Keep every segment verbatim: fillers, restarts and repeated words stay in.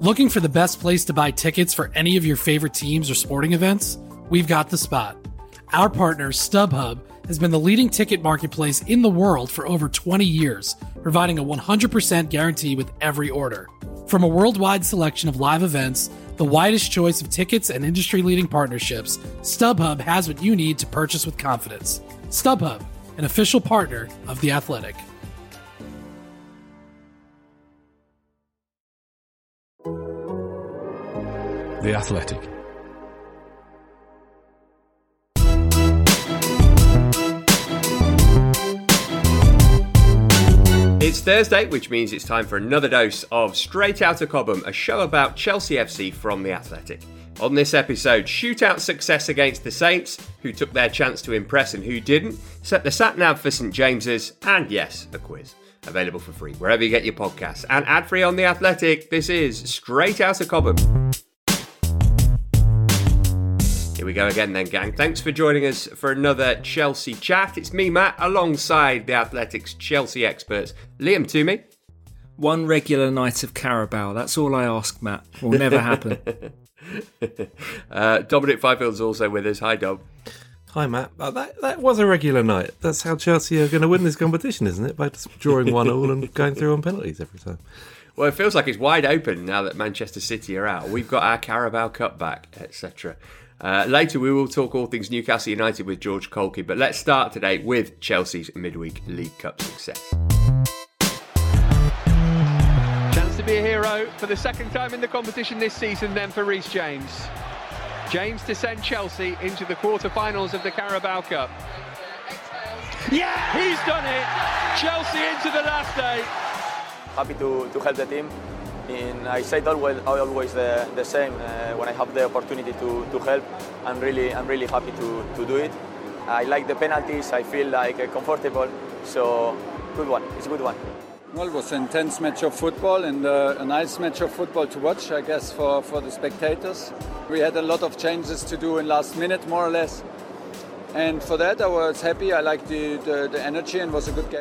Looking for the best place to buy tickets for any of your favorite teams or sporting events? We've got the spot. Our partner, StubHub, has been the leading ticket marketplace in the world for over twenty years, providing a one hundred percent guarantee with every order. From a worldwide selection of live events, the widest choice of tickets and industry-leading partnerships, StubHub has what you need to purchase with confidence. StubHub, an official partner of The Athletic. The Athletic. It's Thursday, which means it's time for another dose of Straight Outta Cobham, a show about Chelsea F C from The Athletic. On this episode, shootout success against the Saints, who took their chance to impress and who didn't, set the sat-nav for St James's, and yes, a quiz. Available for free wherever you get your podcasts, and ad-free on The Athletic. This is Straight Outta Cobham. Here we go again then, gang. Thanks for joining us for another Chelsea chat. It's me, Matt, alongside The Athletic's Chelsea experts, Liam Toomey. One regular night of Carabao. That's all I ask, Matt. Will never happen. uh, Dominic Fifield's also with us. Hi, Dom. Hi, Matt. Uh, that that was a regular night. That's how Chelsea are going to win this competition, isn't it? By just drawing one all and going through on penalties every time. Well, it feels like it's wide open now that Manchester City are out. We've got our Carabao Cup back, et cetera. Uh, later, we will talk all things Newcastle United with George Colkey, but let's start today with Chelsea's midweek League Cup success. Chance to be a hero for the second time in the competition this season then for Reece James. James to send Chelsea into the quarter-finals of the Carabao Cup. Yeah, he's done it! Chelsea into the last eight. Happy to, to help the team. In, I said always, always the, the same. Uh, when I have the opportunity to, to help, I'm really, I'm really happy to, to do it. I like the penalties. I feel like uh, comfortable. So, good one. It's a good one. Well, it was an intense match of football and uh, a nice match of football to watch, I guess, for, for the spectators. We had a lot of changes to do in last minute, more or less. And for that, I was happy. I liked the, the, the energy and it was a good game.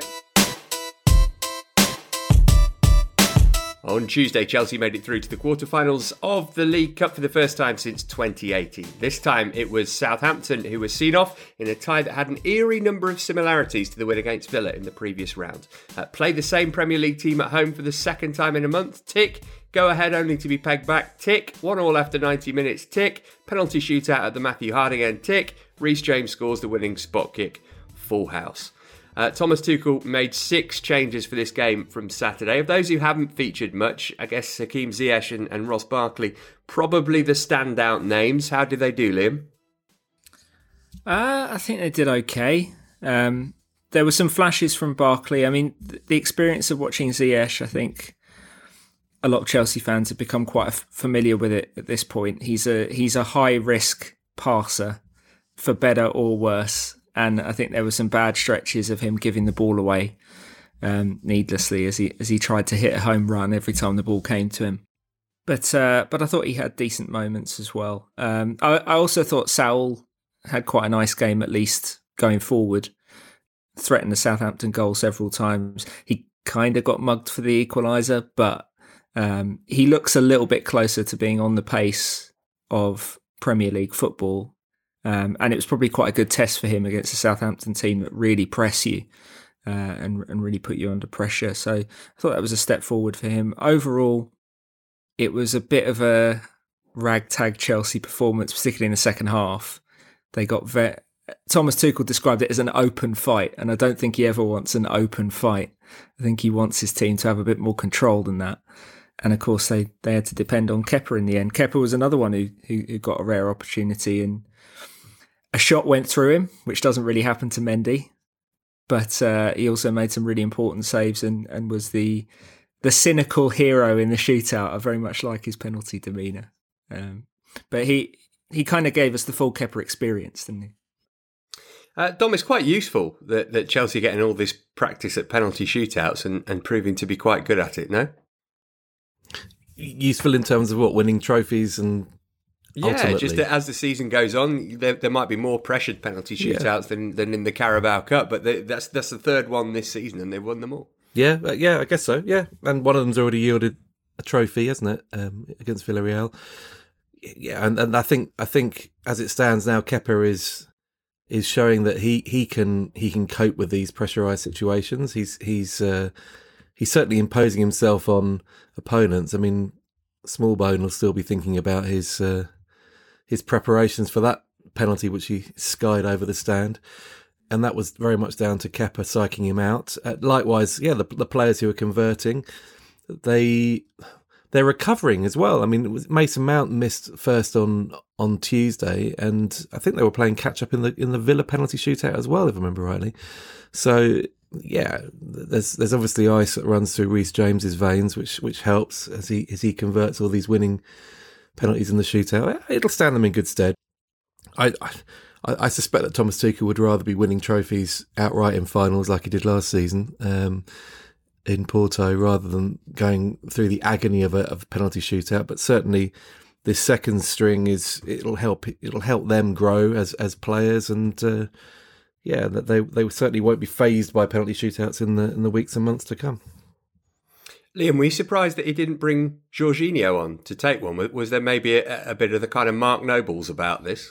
On Tuesday, Chelsea made it through to the quarterfinals of the League Cup for the first time since twenty eighteen. This time it was Southampton who was seen off in a tie that had an eerie number of similarities to the win against Villa in the previous round. Uh, play the same Premier League team at home for the second time in a month, tick. Go ahead only to be pegged back, tick. One all after ninety minutes, tick. Penalty shootout at the Matthew Harding end, tick. Reece James scores the winning spot kick, full house. Uh, Thomas Tuchel made six changes for this game from Saturday. Of those who haven't featured much, I guess Hakeem Ziyech and, and Ross Barkley, probably the standout names. How did they do, Liam? Uh, I think they did okay. Um, there were some flashes from Barkley. I mean, th- the experience of watching Ziyech, I think a lot of Chelsea fans have become quite f- familiar with it at this point. He's a he's a high-risk passer, for better or worse. And I think there were some bad stretches of him giving the ball away um, needlessly as he as he tried to hit a home run every time the ball came to him. But uh, but I thought he had decent moments as well. Um, I, I also thought Saul had quite a nice game, at least going forward. Threatened the Southampton goal several times. He kind of got mugged for the equaliser, but um, he looks a little bit closer to being on the pace of Premier League football. Um, and it was probably quite a good test for him against a Southampton team that really press you uh, and, and really put you under pressure. So I thought that was a step forward for him. Overall, it was a bit of a ragtag Chelsea performance, particularly in the second half. They got ve- Thomas Tuchel described it as an open fight, and I don't think he ever wants an open fight. I think he wants his team to have a bit more control than that. And of course, they, they had to depend on Kepa in the end. Kepa was another one who, who, who got a rare opportunity, and a shot went through him, which doesn't really happen to Mendy. But uh, he also made some really important saves and, and was the the cynical hero in the shootout. I very much like his penalty demeanour. Um, but he he kind of gave us the full Kepa experience, didn't he? Uh, Dom, it's quite useful that, that Chelsea are getting all this practice at penalty shootouts and, and proving to be quite good at it, no? Useful in terms of what, winning trophies and yeah, ultimately. Just that as the season goes on, there, there might be more pressured penalty shootouts yeah. than, than in the Carabao Cup, but they, that's that's the third one this season and they've won them all. Yeah, yeah, I guess so, yeah. And one of them's already yielded a trophy, hasn't it, um, against Villarreal? Yeah, and, and I think I think as it stands now, Kepa is is showing that he, he can he can cope with these pressurised situations. He's he's uh, he's certainly imposing himself on opponents. I mean, Smallbone will still be thinking about his uh, his preparations for that penalty, which he skied over the stand. And that was very much down to Kepa psyching him out. Uh, likewise, yeah, the, the players who are converting, they they're recovering as well. I mean, it was Mason Mount missed first on on Tuesday, and I think they were playing catch up in the in the Villa penalty shootout as well, if I remember rightly. So yeah, there's there's obviously ice that runs through Reece James's veins, which which helps as he as he converts all these winning penalties in the shootout. It'll stand them in good stead. I. I I suspect that Thomas Tuchel would rather be winning trophies outright in finals like he did last season um, in Porto, rather than going through the agony of a, of a penalty shootout. But certainly, this second string is it'll help it'll help them grow as as players, and uh, yeah, that they they certainly won't be fazed by penalty shootouts in the in the weeks and months to come. Liam, were you surprised that he didn't bring Jorginho on to take one? Was there maybe a, a bit of the kind of Mark Nobles about this?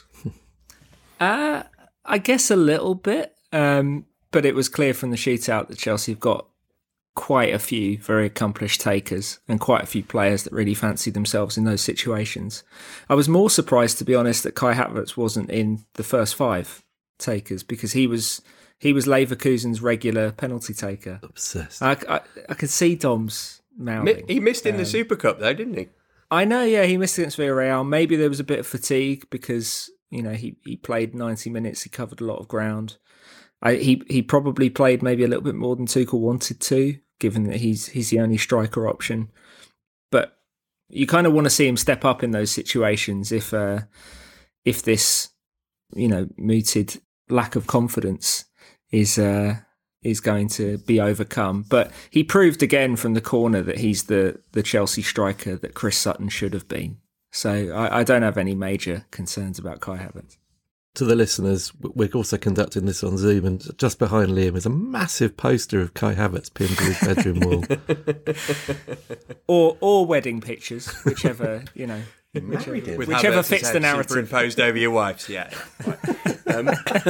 Uh, I guess a little bit, um, but it was clear from the shootout that Chelsea have got quite a few very accomplished takers and quite a few players that really fancy themselves in those situations. I was more surprised, to be honest, that Kai Havertz wasn't in the first five takers, because he was he was Leverkusen's regular penalty taker. Obsessed. I, I, I could see Dom's mouthing. He missed in um, the Super Cup though, didn't he? I know, yeah, he missed against Villarreal. Maybe there was a bit of fatigue because, you know, he, he played ninety minutes. He covered a lot of ground. I, he he probably played maybe a little bit more than Tuchel wanted to, given that he's he's the only striker option. But you kind of want to see him step up in those situations if uh, if this, you know, mooted lack of confidence is uh, is going to be overcome. But he proved again from the corner that he's the the Chelsea striker that Chris Sutton should have been. So I, I don't have any major concerns about Kai Havertz. To the listeners, we're also conducting this on Zoom, and just behind Liam is a massive poster of Kai Havertz pinned to his bedroom wall. or or wedding pictures, whichever, you know, whichever, With whichever Havertz's fits the head narrative. Superimposed over your wife's, yeah. Right. Um,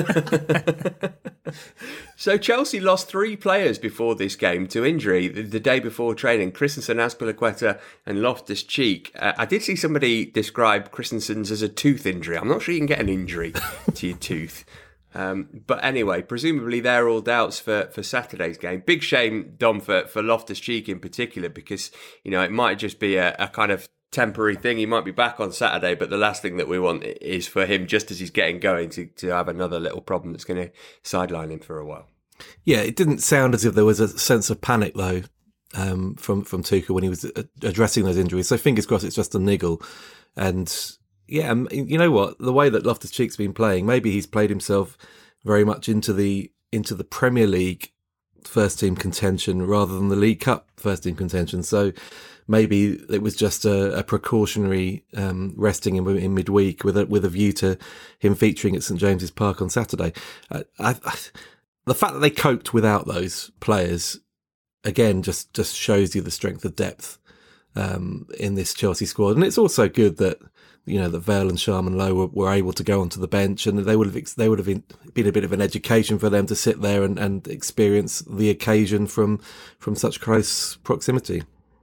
so Chelsea lost three players before this game to injury the, the day before training: Christensen, Azpilicueta and Loftus-Cheek. Uh, I did see somebody describe Christensen's as a tooth injury. I'm not sure you can get an injury to your tooth. Um, but anyway, presumably they're all doubts for, for Saturday's game. Big shame, Dom, for, for Loftus-Cheek in particular, because, you know, it might just be a, a kind of temporary thing. He might be back on Saturday, but the last thing that we want is for him, just as he's getting going, to, to have another little problem that's going to sideline him for a while. Yeah, it didn't sound as if there was a sense of panic, though, um, from, from Tuchel when he was addressing those injuries. So fingers crossed it's just a niggle. And yeah, you know what? The way that Loftus-Cheek's been playing, maybe he's played himself very much into the into the Premier League first team contention rather than the League Cup first team contention. So maybe it was just a, a precautionary um, resting him in midweek with a, with a view to him featuring at St James's Park on Saturday. Uh, I, I, the fact that they coped without those players, again, just, just shows you the strength of depth um, in this Chelsea squad. And it's also good that, you know, that Vale and Sharman Lowe were, were able to go onto the bench, and they would have they would have been, been a bit of an education for them to sit there and, and experience the occasion from from such close proximity.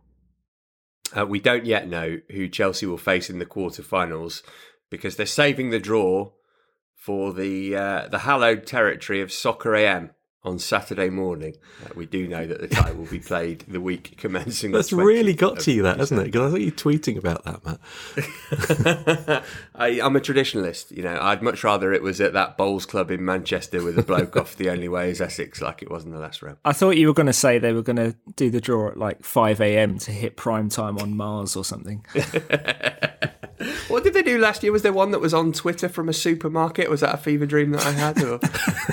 Uh, we don't yet know who Chelsea will face in the quarterfinals, because they're saving the draw for the uh, the hallowed territory of Soccer A M on Saturday morning. Uh, we do know that the tie will be played the week commencing. That's really got to you, that, hasn't it? Because I thought you were tweeting about that, Matt. I, I'm a traditionalist. You know, I'd much rather it was at that bowls club in Manchester with a bloke off the only way is Essex, like it was in the last round. I thought you were going to say they were going to do the draw at like five a.m. to hit prime time on Mars or something. What did they do last year? Was there one that was on Twitter from a supermarket? Was that a fever dream that I had? Or...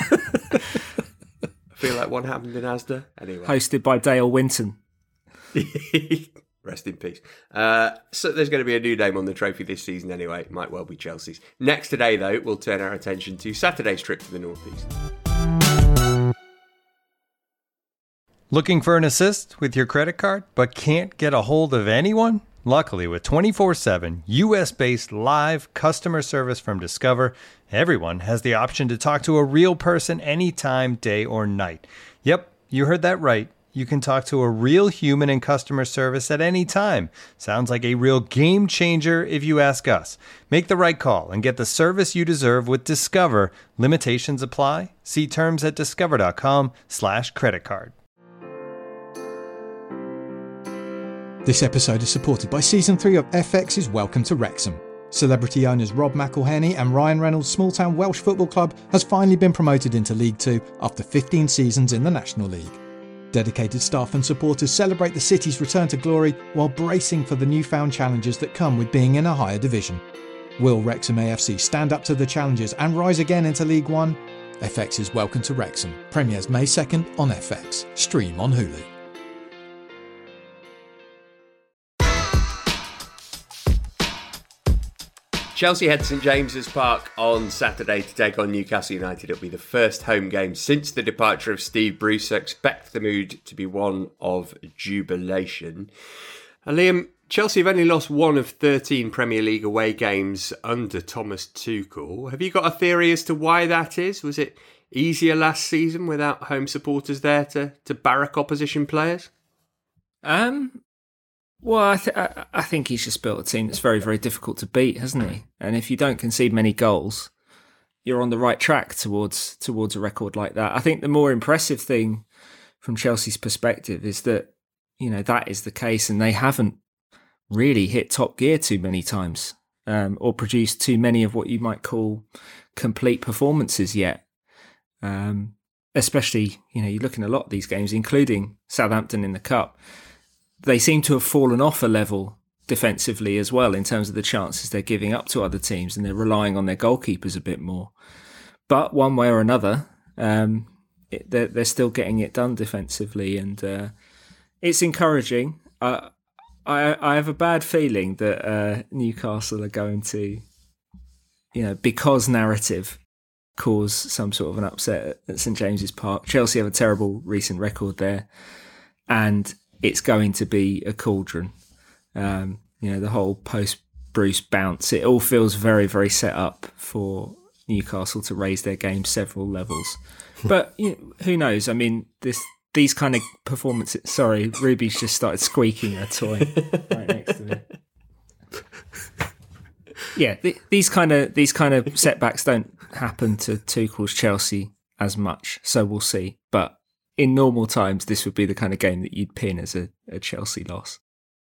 I feel like one happened in Asda. Anyway, hosted by Dale Winton. Rest in peace. Uh, so there's going to be a new name on the trophy this season anyway. It might well be Chelsea's. Next today, though, we'll turn our attention to Saturday's trip to the North East. Looking for an assist with your credit card, but can't get a hold of anyone? Luckily, with twenty-four seven U S-based live customer service from Discover, everyone has the option to talk to a real person anytime, day or night. Yep, you heard that right. You can talk to a real human in customer service at any time. Sounds like a real game changer if you ask us. Make the right call and get the service you deserve with Discover. Limitations apply. See terms at discover.com slash credit card. This episode is supported by Season three of F X's Welcome to Wrexham. Celebrity owners Rob McElhenney and Ryan Reynolds' small-town Welsh football club has finally been promoted into League Two after fifteen seasons in the National League. Dedicated staff and supporters celebrate the city's return to glory while bracing for the newfound challenges that come with being in a higher division. Will Wrexham A F C stand up to the challenges and rise again into League One? F X's Welcome to Wrexham premieres May second on F X. Stream on Hulu. Chelsea head to St James's Park on Saturday to take on Newcastle United. It'll be the first home game since the departure of Steve Bruce, so expect the mood to be one of jubilation. And Liam, Chelsea have only lost one of thirteen Premier League away games under Thomas Tuchel. Have you got a theory as to why that is? Was it easier last season without home supporters there to, to barrack opposition players? Um... Well, I, th- I, I think he's just built a team that's very, very difficult to beat, hasn't he? And if you don't concede many goals, you're on the right track towards towards a record like that. I think the more impressive thing from Chelsea's perspective is that, you know, that is the case and they haven't really hit top gear too many times um, or produced too many of what you might call complete performances yet. Um, especially, you know, you're looking at a lot of these games, including Southampton in the Cup. They seem to have fallen off a level defensively as well in terms of the chances they're giving up to other teams, and they're relying on their goalkeepers a bit more. But one way or another, um, it, they're, they're still getting it done defensively, and uh, it's encouraging. Uh, I, I have a bad feeling that uh, Newcastle are going to, you know, because narrative, cause some sort of an upset at St James's Park. Chelsea have a terrible recent record there, and it's going to be a cauldron. Um, you know, the whole post-Bruce bounce, it all feels very, very set up for Newcastle to raise their game several levels. But you know, who knows? I mean, this these kind of performances... Sorry, Ruby's just started squeaking her toy right next to me. Yeah, th- these kind of these kind of setbacks don't happen to Tuchel's Chelsea as much, so we'll see. But in normal times, this would be the kind of game that you'd pin as a, a Chelsea loss.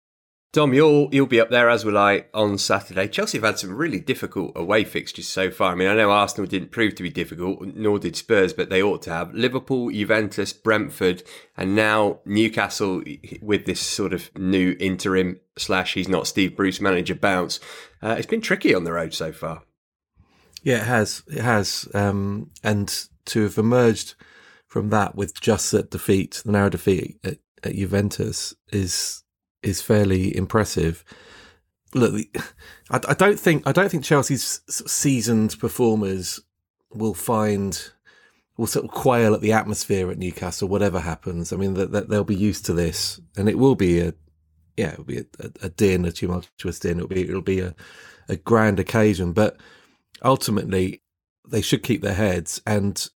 Dom, you'll you'll be up there, as will I, on Saturday. Chelsea have had some really difficult away fixtures so far. I mean, I know Arsenal didn't prove to be difficult, nor did Spurs, but they ought to have. Liverpool, Juventus, Brentford, and now Newcastle with this sort of new interim slash he's not Steve Bruce manager bounce. Uh, it's been tricky on the road so far. Yeah, it has. It has. Um, and to have emerged from that with just that defeat, the narrow defeat at, at Juventus is is fairly impressive. Look, I, I don't think I don't think Chelsea's seasoned performers will find will sort of quail at the atmosphere at Newcastle, whatever happens. I mean, that, that they'll be used to this, and it will be a yeah, it'll be a, a, a din, a tumultuous din. It'll be it'll be a, a grand occasion, but ultimately they should keep their heads. And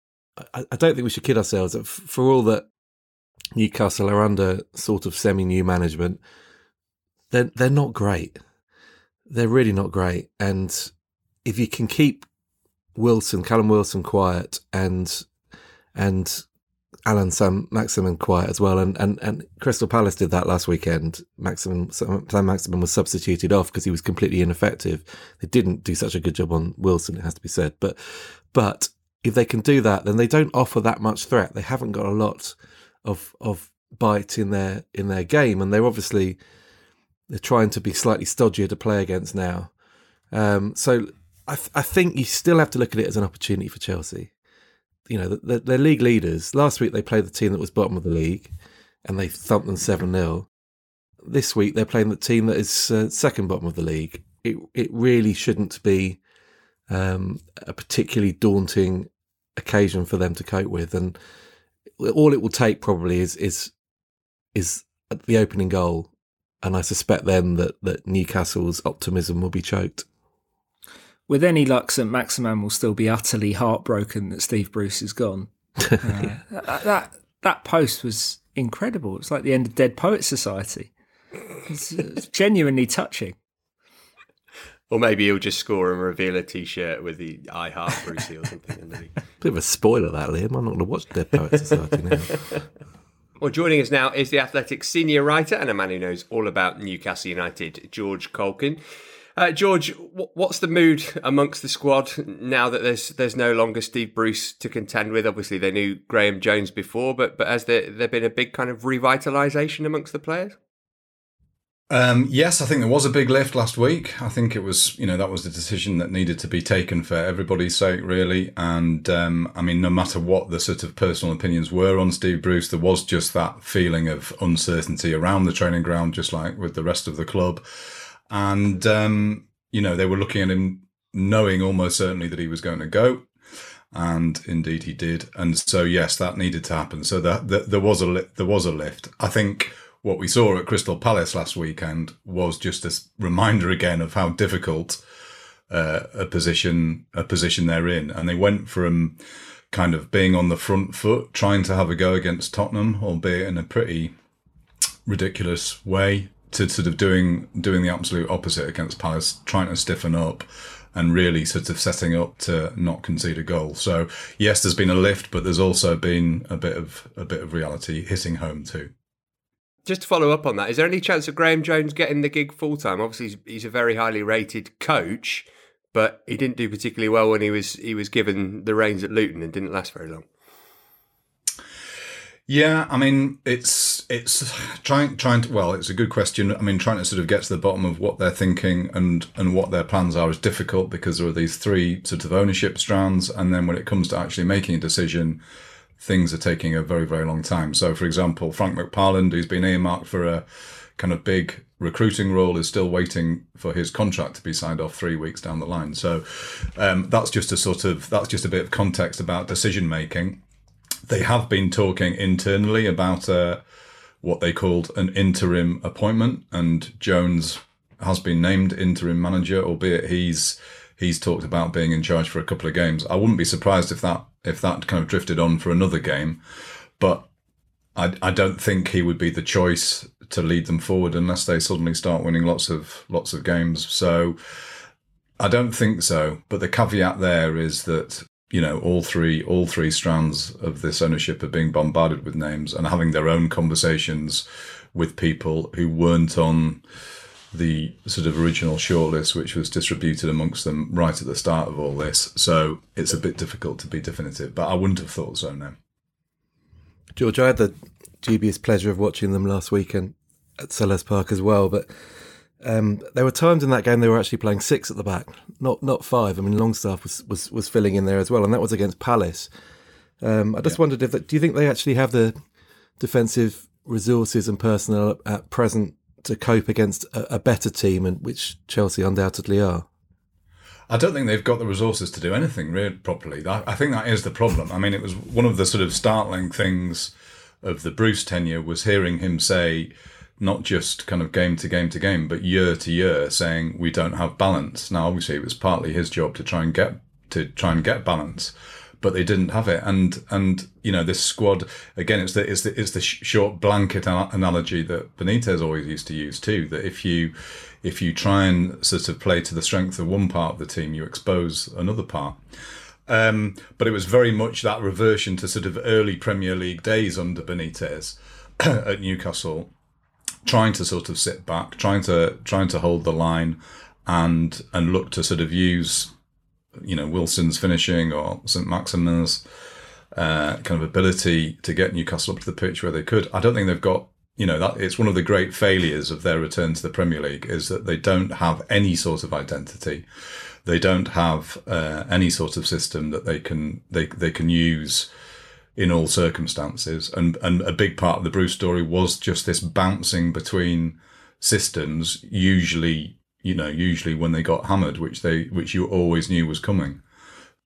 I, I don't think we should kid ourselves. For all that Newcastle are under sort of semi-new management, they're they're not great. They're really not great. And if you can keep Wilson, Callum Wilson, quiet, and and Alan Sam Maximin quiet as well, and, and, and Crystal Palace did that last weekend. Maximin, Sam Maximin was substituted off because he was completely ineffective. They didn't do such a good job on Wilson, it has to be said. But but if they can do that, then they don't offer that much threat. They haven't got a lot of of bite in their in their game, and they're obviously they're trying to be slightly stodgier to play against now. Um, so I, th- I think you still have to look at it as an opportunity for Chelsea. You know, they're, they're league leaders. Last week they played the team that was bottom of the league, and they thumped them seven nil. This week they're playing the team that is uh, second bottom of the league. It it really shouldn't be um, a particularly daunting occasion for them to cope with, and all it will take probably is is is the opening goal, and I suspect then that that Newcastle's optimism will be choked. With any luck, Saint Maximin will still be utterly heartbroken that Steve Bruce is gone. Uh, that, that that post was incredible. It's like the end of Dead Poets Society. It's, it's genuinely touching. Or maybe he'll just score and reveal a T-shirt with the I Heart Brucey or something underneath. Bit of a spoiler, that, Liam. I'm not going to watch Dead Poets Society now. Well, joining us now is the Athletic senior writer and a man who knows all about Newcastle United, George Caulkin. Uh, George, what's the mood amongst the squad now that there's there's no longer Steve Bruce to contend with? Obviously, they knew Graham Jones before, but but has there, there been a big kind of revitalisation amongst the players? Um, yes, I think there was a big lift last week. I think it was, you know, that was the decision that needed to be taken for everybody's sake, really. And um, I mean, no matter what the sort of personal opinions were on Steve Bruce, there was just that feeling of uncertainty around the training ground, just like with the rest of the club. And, um, you know, they were looking at him knowing almost certainly that he was going to go. And indeed he did. And so, yes, that needed to happen. So that the, there was a li- there was a lift. I think what we saw at Crystal Palace last weekend was just a reminder again of how difficult uh, a position a position they're in. And they went from kind of being on the front foot, trying to have a go against Tottenham, albeit in a pretty ridiculous way, to sort of doing doing the absolute opposite against Palace, trying to stiffen up and really sort of setting up to not concede a goal. So yes, there's been a lift, but there's also been a bit of a bit of reality hitting home too. Just to follow up on that, is there any chance of Graham Jones getting the gig full time? Obviously, he's, he's a very highly rated coach, but he didn't do particularly well when he was he was given the reins at Luton and didn't last very long. Yeah, I mean, it's it's trying trying to well, it's a good question. I mean, trying to sort of get to the bottom of what they're thinking and and what their plans are is difficult because there are these three sort of ownership strands, and then when it comes to actually making a decision, things are taking a very, very long time. So, for example, Frank McParland, who's been earmarked for a kind of big recruiting role, is still waiting for his contract to be signed off three weeks down the line. So um, that's just a sort of that's just a bit of context about decision making. They have been talking internally about uh, what they called an interim appointment, and Jones has been named interim manager, albeit he's he's talked about being in charge for a couple of games. I wouldn't be surprised if that if that kind of drifted on for another game, but I, I don't think he would be the choice to lead them forward unless they suddenly start winning lots of lots of games. So I don't think so. But the caveat there is that, you know, all three all three strands of this ownership are being bombarded with names and having their own conversations with people who weren't on the sort of original shortlist, which was distributed amongst them right at the start of all this. So it's a bit difficult to be definitive, but I wouldn't have thought so, no. George, I had the dubious pleasure of watching them last weekend at Selhurst Park as well, but um, there were times in that game they were actually playing six at the back, not not five. I mean, Longstaff was, was, was filling in there as well, and that was against Palace. Um, I just yeah. wondered if, that, do you think they actually have the defensive resources and personnel at present to cope against a, a better team, and which Chelsea undoubtedly are? I don't think they've got the resources to do anything really properly. I think that is the problem. I mean, it was one of the sort of startling things of the Bruce tenure was hearing him say, not just kind of game to game to game, but year to year, saying we don't have balance. Now, obviously, it was partly his job to try and get to try and get balance, but they didn't have it. And and you know, this squad again, it's the it's the it's the short blanket analogy that Benitez always used to use too. That if you if you try and sort of play to the strength of one part of the team, you expose another part. Um, but it was very much that reversion to sort of early Premier League days under Benitez at Newcastle, trying to sort of sit back, trying to trying to hold the line, and and look to sort of use, you know, Wilson's finishing or Saint Maximin's uh, kind of ability to get Newcastle up to the pitch where they could. I don't think they've got, you know, that it's one of the great failures of their return to the Premier League is that they don't have any sort of identity. They don't have uh, any sort of system that they can they they can use in all circumstances. And and a big part of the Bruce story was just this bouncing between systems, usually, you know, usually when they got hammered, which they which you always knew was coming.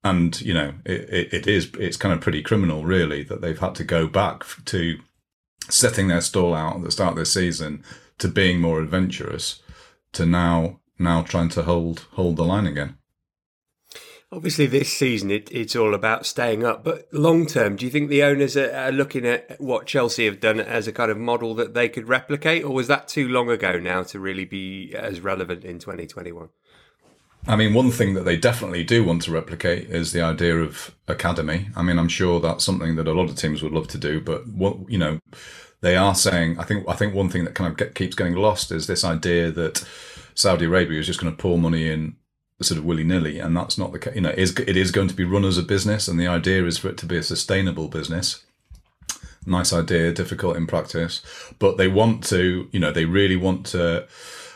and you know, it, it, it is it's kind of pretty criminal, really, that they've had to go back to setting their stall out at the start of this season to being more adventurous to now now trying to hold hold the line again. Obviously, this season it, it's all about staying up. But long term, do you think the owners are, are looking at what Chelsea have done as a kind of model that they could replicate, or was that too long ago now to really be as relevant in twenty twenty-one? I mean, one thing that they definitely do want to replicate is the idea of academy. I mean, I'm sure that's something that a lot of teams would love to do, but what you know, they are saying. I think I think one thing that kind of get, keeps getting lost is this idea that Saudi Arabia is just going to pour money in sort of willy-nilly, and that's not the case. You know, it is, it is going to be run as a business, and the idea is for it to be a sustainable business. Nice idea, difficult in practice, but they want to, you know, they really want to,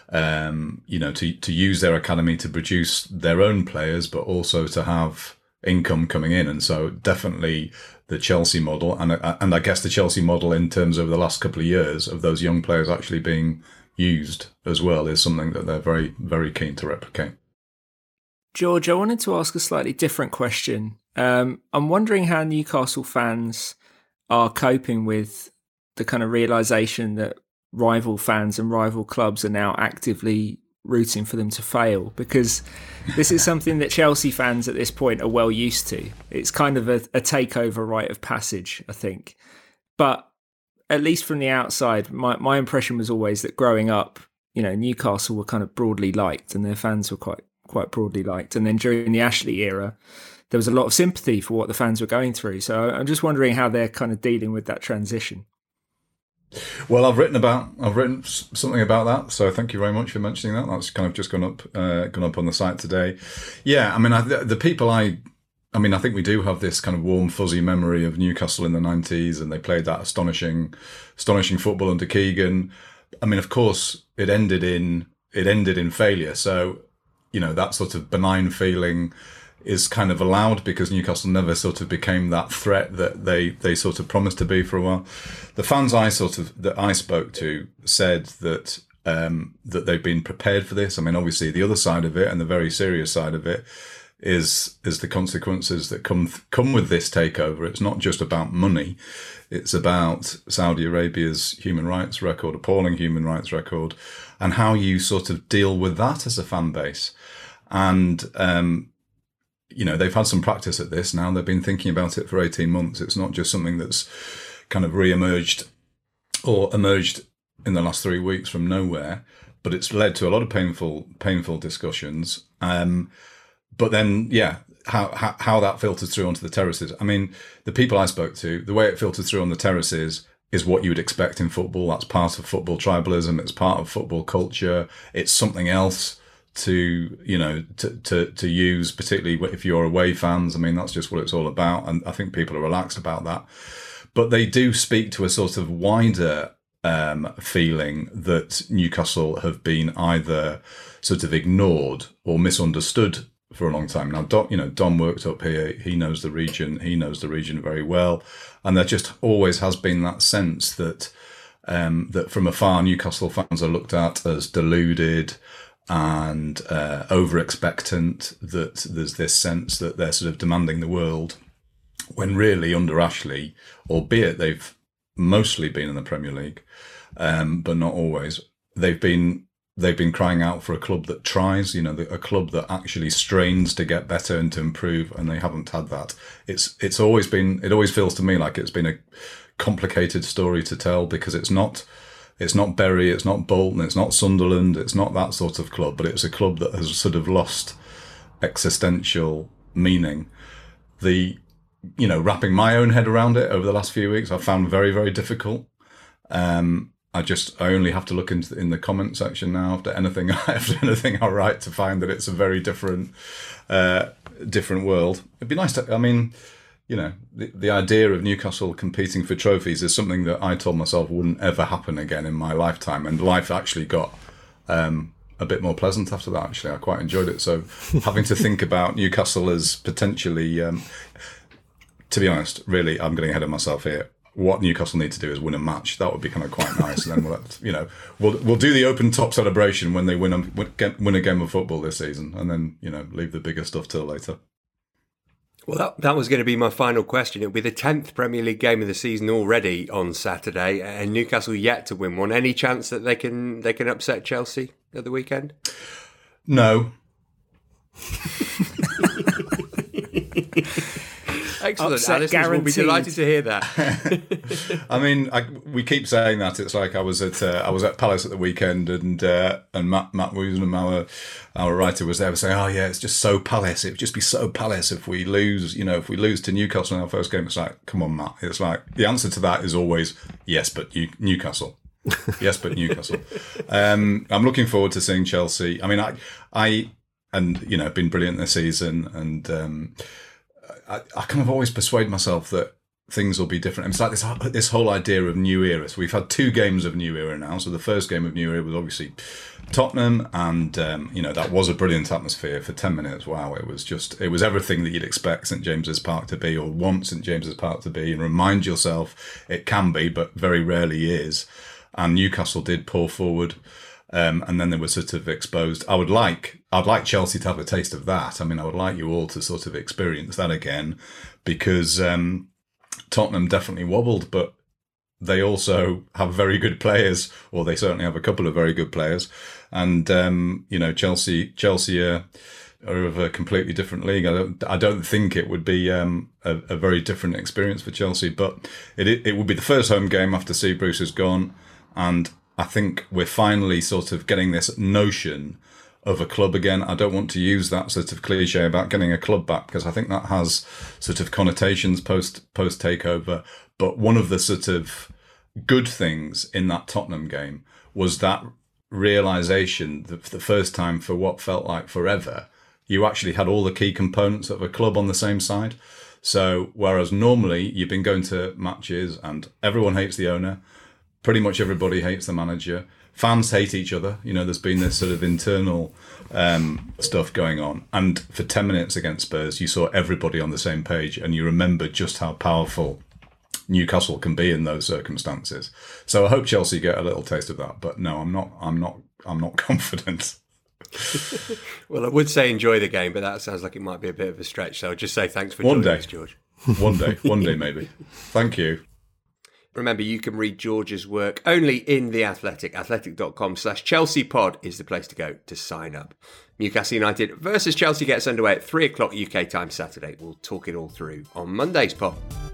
um, you know, to to use their academy to produce their own players, but also to have income coming in. And so definitely the Chelsea model, and and I guess the Chelsea model in terms of the last couple of years of those young players actually being used as well, is something that they're very, very keen to replicate. George, I wanted to ask a slightly different question. Um, I'm wondering how Newcastle fans are coping with the kind of realisation that rival fans and rival clubs are now actively rooting for them to fail, because this is something that Chelsea fans at this point are well used to. It's kind of a, a takeover rite of passage, I think. But at least from the outside, my, my impression was always that growing up, you know, Newcastle were kind of broadly liked and their fans were quite quite broadly liked. And then during the Ashley era, there was a lot of sympathy for what the fans were going through. So I'm just wondering how they're kind of dealing with that transition. Well, I've written about I've written something about that, so thank you very much for mentioning that. That's kind of just gone up uh, gone up on the site today. Yeah, I mean, I, the, the people I, I mean, I think we do have this kind of warm, fuzzy memory of Newcastle in the nineties, and they played that astonishing, astonishing football under Keegan. I mean, of course, it ended in it ended in failure. So, you know, that sort of benign feeling is kind of allowed because Newcastle never sort of became that threat that they, they sort of promised to be for a while. The fans I sort of that I spoke to said that um, that they've been prepared for this. I mean, obviously the other side of it and the very serious side of it is is the consequences that come come with this takeover. It's not just about money. It's about Saudi Arabia's human rights record, appalling human rights record, and how you sort of deal with that as a fan base. And, um, you know, they've had some practice at this now. They've been thinking about it for eighteen months. It's not just something that's kind of re-emerged or emerged in the last three weeks from nowhere, but it's led to a lot of painful, painful discussions. Um, but then, yeah, how, how, how that filters through onto the terraces. I mean, the people I spoke to, the way it filters through on the terraces is what you would expect in football. That's part of football tribalism. It's part of football culture. It's something else to, you know, to, to, to use, particularly if you're away fans. I mean, that's just what it's all about. And I think people are relaxed about that. But they do speak to a sort of wider um, feeling that Newcastle have been either sort of ignored or misunderstood for a long time. Now, Dom, you know, Dom worked up here. He knows the region. He knows the region very well. And there just always has been that sense that um, that from afar, Newcastle fans are looked at as deluded and uh, over-expectant, that there's this sense that they're sort of demanding the world, when really under Ashley, albeit they've mostly been in the Premier League, um, but not always, they've been they've been crying out for a club that tries, you know, a club that actually strains to get better and to improve, and they haven't had that. It's it's always been, it always feels to me like it's been a complicated story to tell, because it's not It's not Bury, it's not Bolton, it's not Sunderland, it's not that sort of club, but it's a club that has sort of lost existential meaning. The, you know, wrapping my own head around it over the last few weeks, I've found very, very difficult. Um, I just, I only have to look into in the comment section now after anything, after anything I write to find that it's a very different, uh, different world. It'd be nice to, I mean, you know, the, the idea of Newcastle competing for trophies is something that I told myself wouldn't ever happen again in my lifetime. And life actually got um, a bit more pleasant after that, actually. I quite enjoyed it. So having to think about Newcastle as potentially, um, to be honest, really, I'm getting ahead of myself here. What Newcastle need to do is win a match. That would be kind of quite nice. And then we'll, you know, we'll we'll do the open top celebration when they win a, win a game of football this season, and then, you know, leave the bigger stuff till later. Well, that, that was going to be my final question. It'll be the tenth Premier League game of the season already on Saturday, and Newcastle yet to win one. Any chance that they can they can upset Chelsea at the weekend? No. Excellent. Upset Our listeners will be guaranteed. delighted to hear that. I mean, I, we keep saying that. It's like I was at uh, I was at Palace at the weekend, and uh, and Matt Matt Woosnam, our our writer, was there saying, "Oh yeah, it's just so Palace. It would just be so Palace if we lose. You know, if we lose to Newcastle in our first game." It's like, come on, Matt. It's like the answer to that is always yes, but New- Newcastle. Yes, but Newcastle. Um, I'm looking forward to seeing Chelsea. I mean, I I and you know, been brilliant this season, and. Um, I, I kind of always persuade myself that things will be different. It's like this this whole idea of new era. So we've had two games of new era now. So the first game of new era was obviously Tottenham, and um, you know that was a brilliant atmosphere for ten minutes. Wow, it was just it was everything that you'd expect St James's Park to be, or want St James's Park to be, and remind yourself it can be, but very rarely is. And Newcastle did pour forward. Um, and then they were sort of exposed. I would like, I'd like Chelsea to have a taste of that. I mean, I would like you all to sort of experience that again, because um, Tottenham definitely wobbled, but they also have very good players, or they certainly have a couple of very good players. And um, you know, Chelsea, Chelsea are, are of a completely different league. I don't, I don't think it would be um, a, a very different experience for Chelsea, but it it would be the first home game after Steve Bruce is gone, and I think we're finally sort of getting this notion of a club again. I don't want to use that sort of cliche about getting a club back, because I think that has sort of connotations post post takeover. But one of the sort of good things in that Tottenham game was that realization that for the first time for what felt like forever, you actually had all the key components of a club on the same side. So whereas normally you've been going to matches and everyone hates the owner, pretty much everybody hates the manager. Fans hate each other. You know, there's been this sort of internal um, stuff going on. And for ten minutes against Spurs, you saw everybody on the same page, and you remember just how powerful Newcastle can be in those circumstances. So I hope Chelsea get a little taste of that. But no, I'm not. I'm not. I'm not confident. Well, I would say enjoy the game, but that sounds like it might be a bit of a stretch. So I'll just say thanks for One joining day. us, George. One day. One day, maybe. Thank you. Remember, you can read George's work only in The Athletic. Athletic.com slash Chelsea pod is the place to go to sign up. Newcastle United versus Chelsea gets underway at three o'clock U K time Saturday. We'll talk it all through on Monday's pod.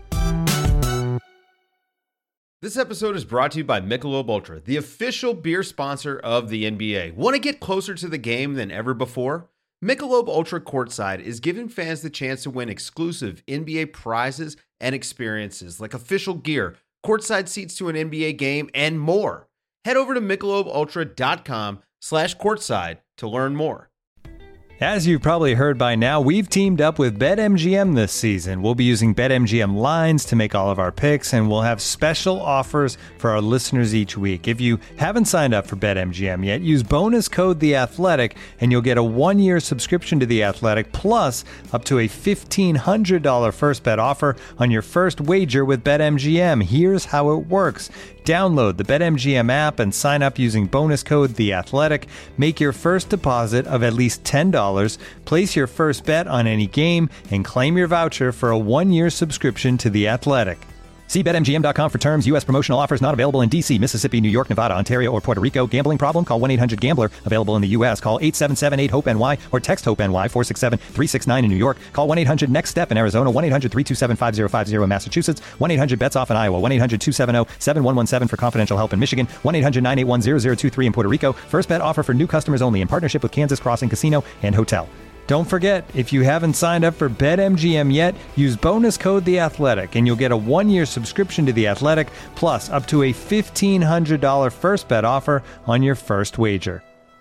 This episode is brought to you by Michelob Ultra, the official beer sponsor of the N B A. Want to get closer to the game than ever before? Michelob Ultra Courtside is giving fans the chance to win exclusive N B A prizes and experiences like official gear, courtside seats to an N B A game, and more. Head over to michelobultra.com slash courtside to learn more. As you've probably heard by now, we've teamed up with BetMGM this season. We'll be using BetMGM lines to make all of our picks, and we'll have special offers for our listeners each week. If you haven't signed up for BetMGM yet, use bonus code The Athletic, and you'll get a one-year subscription to The Athletic, plus up to a fifteen hundred dollars first bet offer on your first wager with BetMGM. Here's how it works. Download the BetMGM app and sign up using bonus code The Athletic. Make your first deposit of at least ten dollars. Place your first bet on any game and claim your voucher for a one-year subscription to The Athletic. See Bet M G M dot com for terms. U S promotional offers not available in D C, Mississippi, New York, Nevada, Ontario, or Puerto Rico. Gambling problem? Call one eight hundred gambler. Available in the U S. Call eight seven seven eight hope N Y or text HOPE-N Y four six seven three six nine in New York. Call one eight hundred next step in Arizona. one eight hundred three two seven five zero five zero in Massachusetts. one eight hundred bets off in Iowa. one eight hundred two seven zero seven one one seven for confidential help in Michigan. one eight hundred nine eight one zero zero two three in Puerto Rico. First bet offer for new customers only in partnership with Kansas Crossing Casino and Hotel. Don't forget, if you haven't signed up for BetMGM yet, use bonus code The Athletic, and you'll get a one-year subscription to The Athletic, plus up to a fifteen hundred dollars first bet offer on your first wager.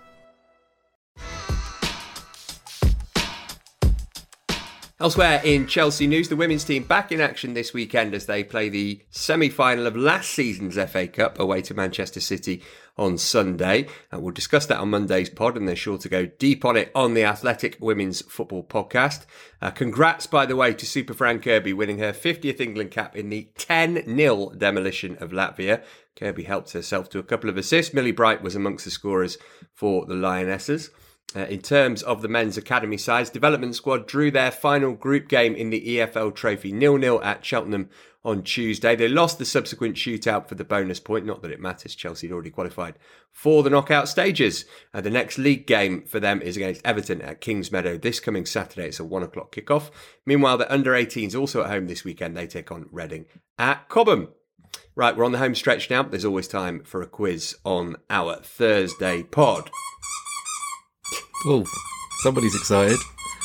Elsewhere in Chelsea news, the women's team back in action this weekend as they play the semi-final of last season's F A Cup away to Manchester City on Sunday. And we'll discuss that on Monday's pod, and they're sure to go deep on it on the Athletic Women's Football Podcast. Uh, congrats, by the way, to Super Fran Kirby winning her fiftieth England cap in the ten nil demolition of Latvia. Kirby helped herself to a couple of assists. Millie Bright was amongst the scorers for the Lionesses. Uh, in terms of the men's academy sides, development squad drew their final group game in the E F L Trophy nil nil at Cheltenham on Tuesday. They lost the subsequent shootout for the bonus point. Not that it matters. Chelsea had already qualified for the knockout stages. Uh, the next league game for them is against Everton at Kingsmeadow this coming Saturday. It's a one o'clock kickoff. Meanwhile, the under eighteens also at home this weekend. They take on Reading at Cobham. Right, we're on the home stretch now. There's always time for a quiz on our Thursday pod. Oh, somebody's excited.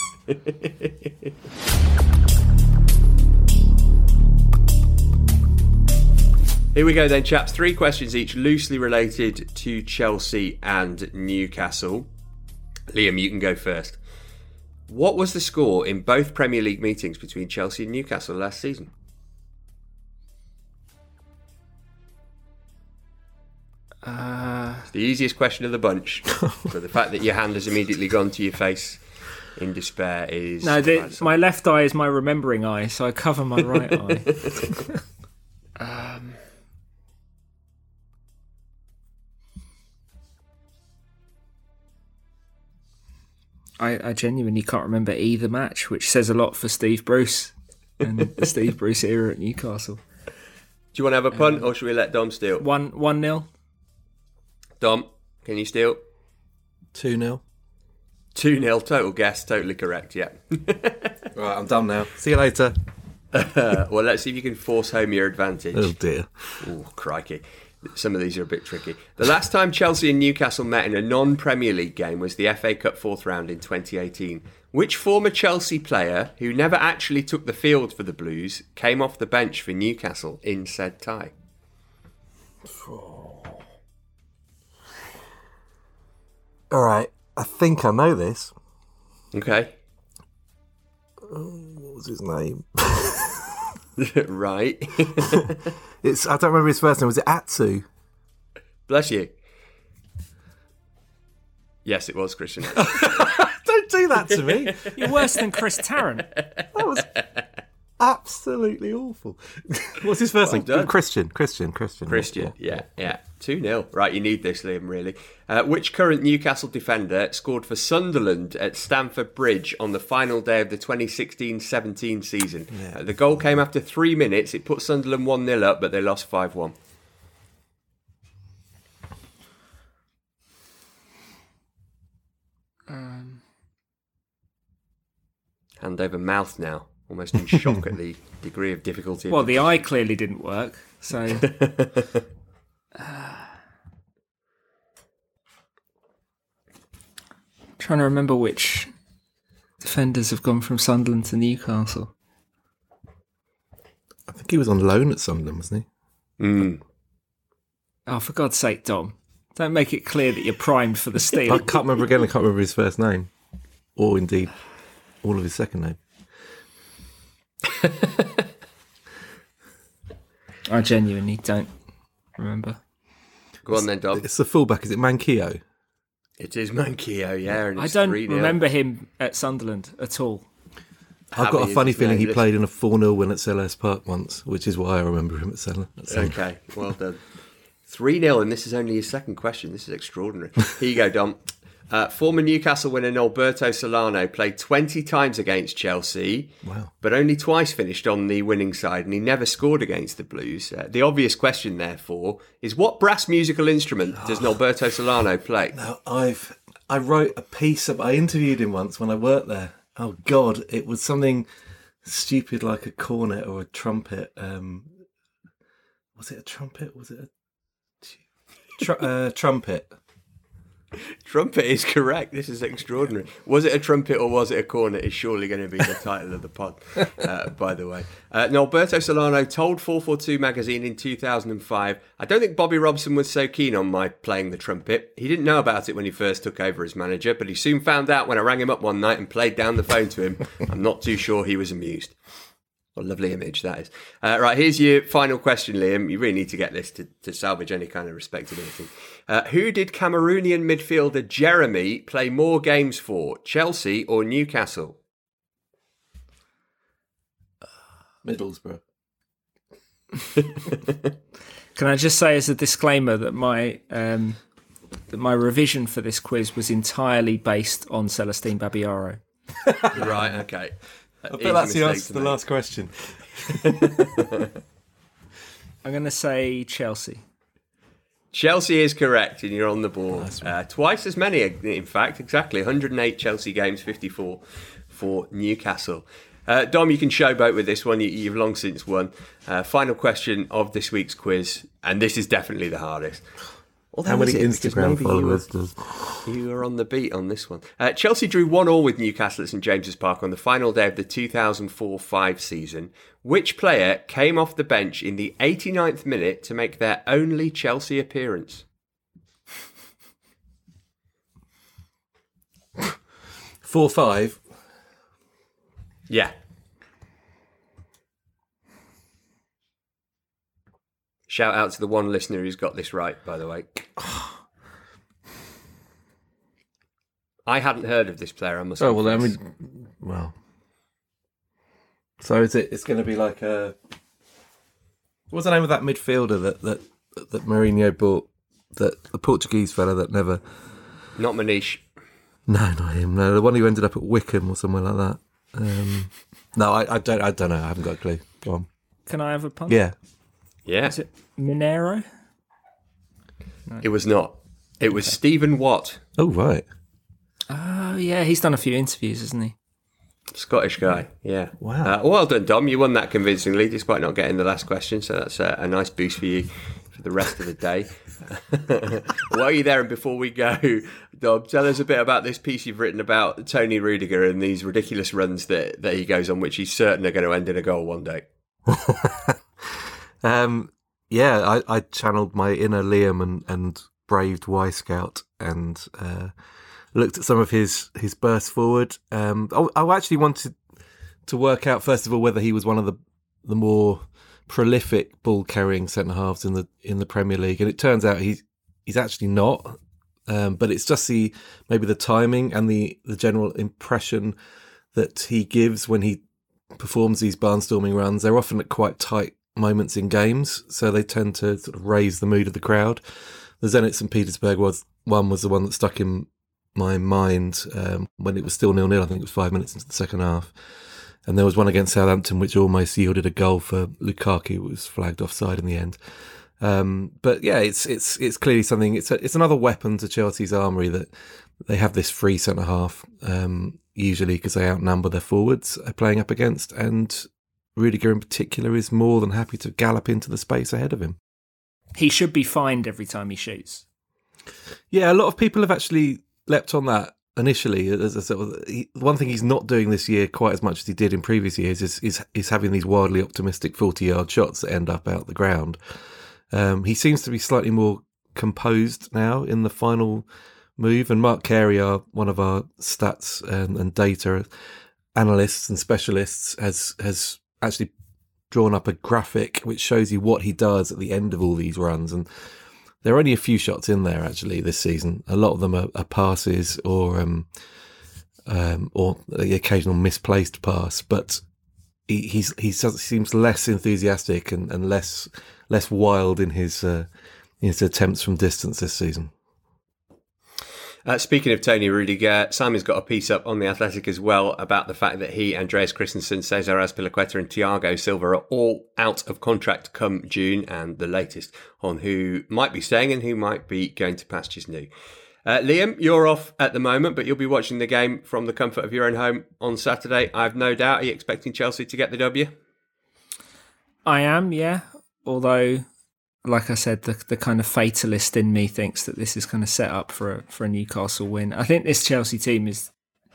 Here we go then, chaps. Three questions each, loosely related to Chelsea and Newcastle. Liam, you can go first. What was the score in both Premier League meetings between Chelsea and Newcastle last season? Uh, it's the easiest question of the bunch. So the fact that your hand has immediately gone to your face in despair is... No, the, my left eye is my remembering eye, so I cover my right eye. um, I, I genuinely can't remember either match, which says a lot for Steve Bruce and the Steve Bruce era at Newcastle. Do you want to have a punt, um, or should we let Dom steal? One, one nil. Dom, can you steal? two nil. two nil, total guess, totally correct, yeah. Right, I'm done now. See you later. Uh, well, let's see if you can force home your advantage. Oh, dear. Oh, crikey. Some of these are a bit tricky. The last time Chelsea and Newcastle met in a non-Premier League game was the F A Cup fourth round in twenty eighteen. Which former Chelsea player, who never actually took the field for the Blues, came off the bench for Newcastle in said tie? All right, I think I know this. Okay. Oh, what was his name? Right. It's I don't remember his first name. Was it Atsu? Bless you. Yes, it was Christian. Don't do that to me. You're worse than Chris Tarrant. That was absolutely awful. What's his first Well name? done. Christian. Christian. Christian. Christian, yeah, yeah. two nil. Right, you need this, Liam, really. Uh, which current Newcastle defender scored for Sunderland at Stamford Bridge on the final day of the twenty sixteen seventeen season? Yeah. Uh, the goal came after three minutes. It put Sunderland one nil up, but they lost five one. Um... Hand over mouth now. Almost in shock at the degree of difficulty. Well, the eye clearly didn't work, so... uh... Trying to remember which defenders have gone from Sunderland to Newcastle. I think he was on loan at Sunderland, wasn't he? Mm. Oh, for God's sake, Dom. Don't make it clear that you're primed for the steal. I can't remember again. I can't remember his first name. Or indeed, all of his second name. I genuinely don't remember. Go on then, Dom. It's the fullback. Is it Manquillo? It is Manquillo, yeah. And I it's don't three nil. remember him at Sunderland at all. I've got a funny feeling he played in a four nil win at Selhurst Park once, which is why I remember him at Selhurst. Okay, well done. three nil, and this is only his second question. This is extraordinary. Here you go, Dom. Uh, former Newcastle winner Alberto Solano played twenty times against Chelsea, wow. but only twice finished on the winning side, and he never scored against the Blues. Uh, the obvious question, therefore, is what brass musical instrument does Alberto Solano play? No, I've I wrote a piece. Of, I interviewed him once when I worked there. Oh God, it was something stupid like a cornet or a trumpet. Um, was it a trumpet? Was it a tr- uh, trumpet? Trumpet is correct. This is extraordinary. Was it a trumpet or was it a cornet is surely going to be the title of the pod, uh, by the way. Uh, Alberto Solano told four forty-two magazine in two thousand five, I don't think Bobby Robson was so keen on my playing the trumpet. He didn't know about it when he first took over as manager, but he soon found out when I rang him up one night and played down the phone to him. I'm not too sure he was amused. What a lovely image that is. Uh, right, here's your final question, Liam. You really need to get this to, to salvage any kind of respectability. Uh, who did Cameroonian midfielder Jeremy play more games for, Chelsea or Newcastle? Middlesbrough. Can I just say as a disclaimer that my um, that my revision for this quiz was entirely based on Celestine Babiaro. Right, okay. I bet that's the answer to the last question. I'm going to say Chelsea. Chelsea is correct, and you're on the ball. Uh, twice as many, in fact, exactly. one hundred eight Chelsea games, fifty-four for Newcastle. Uh, Dom, you can showboat with this one. You, you've long since won. Uh, final question of this week's quiz, and this is definitely the hardest. Although How many Instagram followers you were, does... You were on the beat on this one. Uh, Chelsea drew one all with Newcastle at St James's Park on the final day of the two thousand four five season. Which player came off the bench in the eighty-ninth minute to make their only Chelsea appearance? four five? Yeah. Shout out to the one listener who's got this right, by the way. I hadn't heard of this player, I must Oh, well, I confess. mean, well. So is it, it's going to be like a... What's the name of that midfielder that, that, that Mourinho bought? That the Portuguese fella that never... Not Manish. No, not him. No, the one who ended up at Wickham or somewhere like that. Um, no, I, I don't I don't know. I haven't got a clue. Go on. Can I have a punt? Yeah. Yeah. Is it Mineiro? No. It was not. It was okay. Stephen Watt. Oh, right. Oh, yeah. He's done a few interviews, hasn't he? Scottish guy, yeah. Wow. Uh, well done, Dom. You won that convincingly, despite not getting the last question. So that's a, a nice boost for you for the rest of the day. While you're there, and before we go, Dom, tell us a bit about this piece you've written about Tony Rudiger and these ridiculous runs that, that he goes on, which he's certain are going to end in a goal one day. um, yeah, I, I channeled my inner Liam and, and braved Y Scout and... Uh, looked at some of his, his bursts forward. Um, I, I actually wanted to work out, first of all, whether he was one of the the more prolific ball-carrying centre-halves in the in the Premier League. And it turns out he's, he's actually not. Um, but it's just the maybe the timing and the, the general impression that he gives when he performs these barnstorming runs. They're often at quite tight moments in games, so they tend to sort of raise the mood of the crowd. The Zenit Saint Petersburg was, one was the one that stuck in my mind um, when it was still nil-nil. I think it was five minutes into the second half. And there was one against Southampton which almost yielded a goal for Lukaku. It was flagged offside in the end. Um, but yeah, it's it's it's clearly something. It's a, it's another weapon to Chelsea's armoury that they have this free centre half um, usually because they outnumber their forwards uh, playing up against. And Rudiger in particular is more than happy to gallop into the space ahead of him. He should be fined every time he shoots. Yeah, a lot of people have actually leapt on that initially. As a sort of, he, one thing he's not doing this year quite as much as he did in previous years is is, is having these wildly optimistic forty-yard shots that end up out the ground. Um, he seems to be slightly more composed now in the final move. And Mark Carey, our, one of our stats and, and data analysts and specialists, has has actually drawn up a graphic which shows you what he does at the end of all these runs. And there are only a few shots in there actually this season. A lot of them are, are passes or um, um, or the occasional misplaced pass, but he he's, he seems less enthusiastic and, and less less wild in his uh, in his attempts from distance this season. Uh, speaking of Tony Rudiger, Simon's got a piece up on The Athletic as well about the fact that he, Andreas Christensen, Cesar Azpilicueta and Thiago Silva are all out of contract come June, and the latest on who might be staying and who might be going to pastures new. Uh, Liam, you're off at the moment, but you'll be watching the game from the comfort of your own home on Saturday. I've no doubt. Are you expecting Chelsea to get the W? I am, yeah. Although... like I said, the the kind of fatalist in me thinks that this is kind of set up for a, for a Newcastle win. I think this Chelsea team is,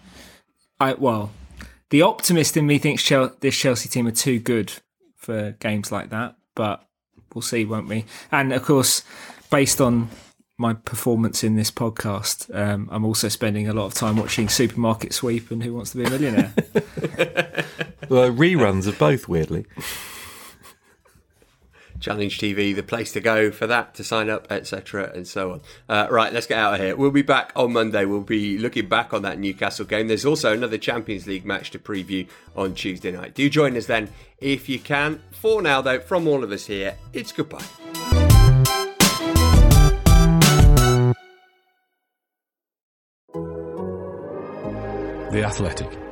I well, the optimist in me thinks Chel- this Chelsea team are too good for games like that. But we'll see, won't we? And of course, based on my performance in this podcast, um, I'm also spending a lot of time watching Supermarket Sweep and Who Wants to Be a Millionaire. Well, reruns of both, weirdly. Challenge T V, the place to go for that, to sign up, et cetera, and so on. Uh, right, let's get out of here. We'll be back on Monday. We'll be looking back on that Newcastle game. There's also another Champions League match to preview on Tuesday night. Do join us then if you can. For now, though, from all of us here, it's goodbye. The Athletic.